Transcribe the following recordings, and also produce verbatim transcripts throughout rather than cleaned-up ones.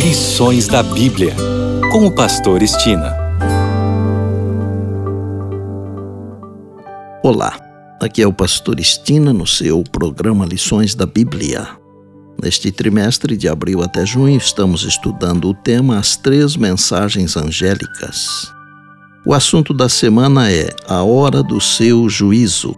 Lições da Bíblia, com o pastor Estina. Olá, aqui é o pastor Estina no seu programa Lições da Bíblia. Neste trimestre de abril até junho estamos estudando o tema As Três Mensagens Angélicas. O assunto da semana é a hora do seu juízo.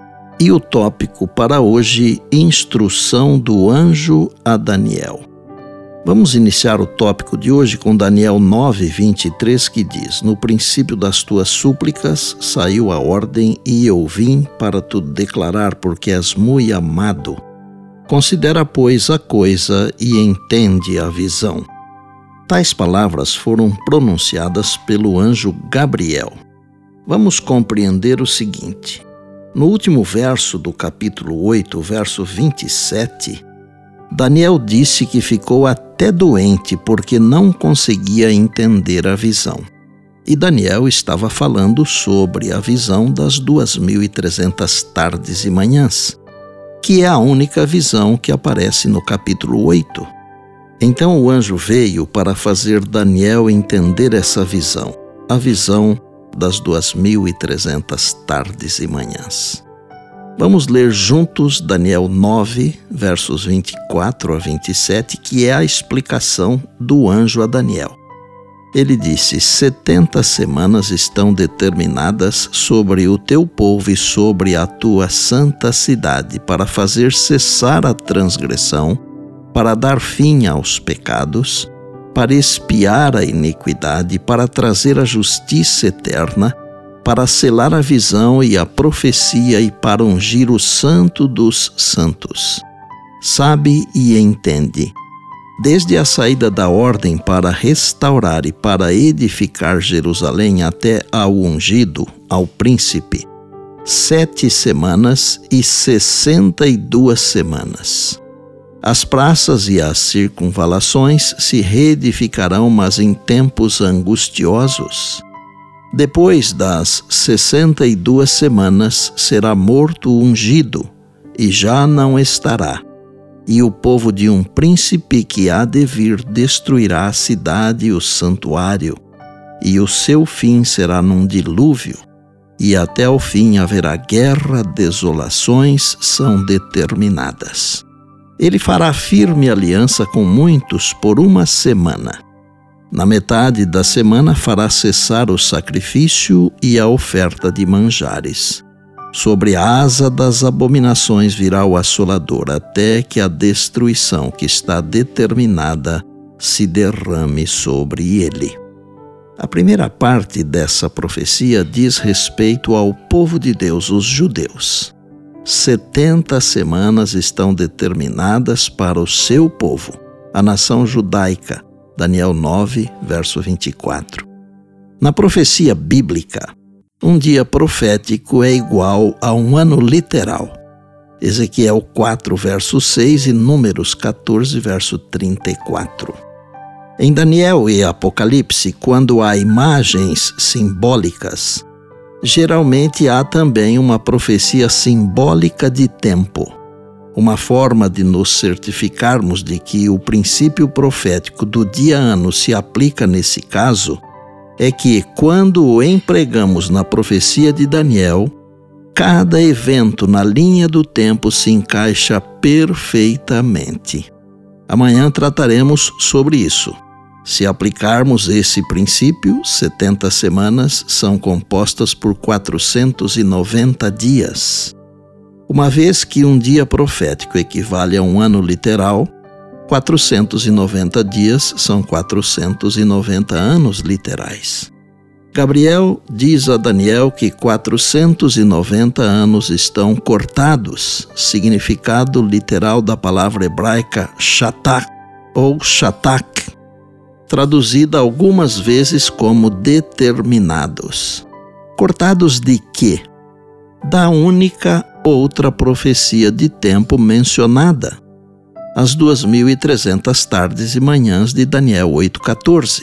E o tópico para hoje, instrução do anjo a Daniel. Vamos iniciar o tópico de hoje com Daniel nove, vinte e três, que diz: No princípio das tuas súplicas saiu a ordem e eu vim para te declarar, porque és muito amado. Considera, pois, a coisa e entende a visão. Tais palavras foram pronunciadas pelo anjo Gabriel. Vamos compreender o seguinte. No último verso do capítulo oito, verso vinte e sete, Daniel disse que ficou até doente porque não conseguia entender a visão. E Daniel estava falando sobre a visão das duas mil e trezentas tardes e manhãs, que é a única visão que aparece no capítulo oito. Então o anjo veio para fazer Daniel entender essa visão, a visão das duas mil e trezentas tardes e manhãs. Vamos ler juntos Daniel nove, versos vinte e quatro a vinte e sete, que é a explicação do anjo a Daniel. Ele disse: setenta semanas estão determinadas sobre o teu povo e sobre a tua santa cidade, para fazer cessar a transgressão, para dar fim aos pecados, para expiar a iniquidade, para trazer a justiça eterna, para selar a visão e a profecia e para ungir o santo dos santos. Sabe e entende. Desde a saída da ordem para restaurar e para edificar Jerusalém até ao ungido, ao príncipe, sete semanas e sessenta e duas semanas. As praças e as circunvalações se reedificarão, mas em tempos angustiosos. Depois das sessenta e duas semanas será morto o ungido, e já não estará. E o povo de um príncipe que há de vir destruirá a cidade e o santuário, e o seu fim será num dilúvio, e até o fim haverá guerra, desolações são determinadas. Ele fará firme aliança com muitos por uma semana. Na metade da semana fará cessar o sacrifício e a oferta de manjares. Sobre a asa das abominações virá o assolador, até que a destruição que está determinada se derrame sobre ele. A primeira parte dessa profecia diz respeito ao povo de Deus, os judeus. Setenta semanas estão determinadas para o seu povo, a nação judaica. Daniel nove, verso vinte e quatro. Na profecia bíblica, um dia profético é igual a um ano literal. Ezequiel quatro, verso seis e Números quatorze, verso trinta e quatro. Em Daniel e Apocalipse, quando há imagens simbólicas, geralmente há também uma profecia simbólica de tempo. Uma forma de nos certificarmos de que o princípio profético do dia-ano se aplica nesse caso é que, quando o empregamos na profecia de Daniel, cada evento na linha do tempo se encaixa perfeitamente. Amanhã trataremos sobre isso. Se aplicarmos esse princípio, setenta semanas são compostas por quatrocentos e noventa dias. Uma vez que um dia profético equivale a um ano literal, quatrocentos e noventa dias são quatrocentos e noventa anos literais. Gabriel diz a Daniel que quatrocentos e noventa anos estão cortados, significado literal da palavra hebraica shatak ou shatak, traduzida algumas vezes como determinados. Cortados de quê? Da única outra profecia de tempo mencionada, as duas mil e trezentas tardes e manhãs de Daniel oito, quatorze.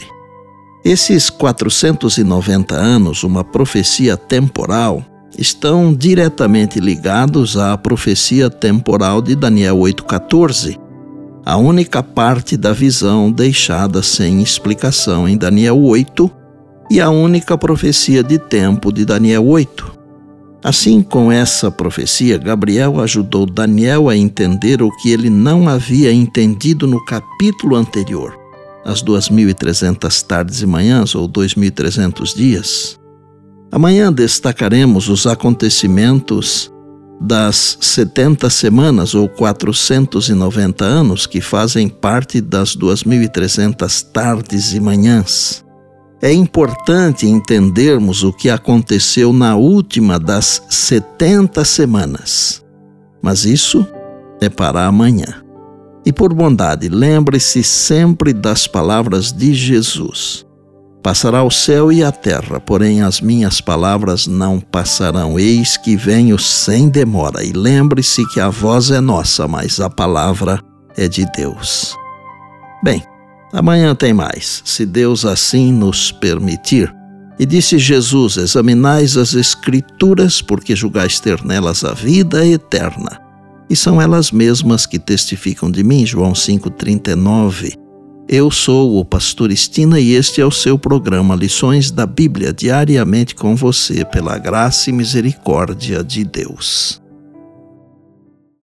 Esses quatrocentos e noventa anos, uma profecia temporal, estão diretamente ligados à profecia temporal de Daniel oito, quatorze, a única parte da visão deixada sem explicação em Daniel oito e a única profecia de tempo de Daniel oito. Assim, com essa profecia, Gabriel ajudou Daniel a entender o que ele não havia entendido no capítulo anterior, as duas mil e trezentas tardes e manhãs, ou dois mil e trezentos dias. Amanhã destacaremos os acontecimentos das setenta semanas, ou quatrocentos e noventa anos, que fazem parte das duas mil e trezentas tardes e manhãs. É importante entendermos o que aconteceu na última das setenta semanas. Mas isso é para amanhã. E por bondade, lembre-se sempre das palavras de Jesus. Passará o céu e a terra, porém as minhas palavras não passarão. Eis que venho sem demora. E lembre-se que a voz é nossa, mas a palavra é de Deus. Bem, amanhã tem mais, se Deus assim nos permitir. E disse Jesus: examinais as Escrituras, porque julgais ter nelas a vida eterna. E são elas mesmas que testificam de mim. João cinco, trinta e nove. Eu sou o pastor Estina e este é o seu programa Lições da Bíblia, diariamente com você, pela graça e misericórdia de Deus.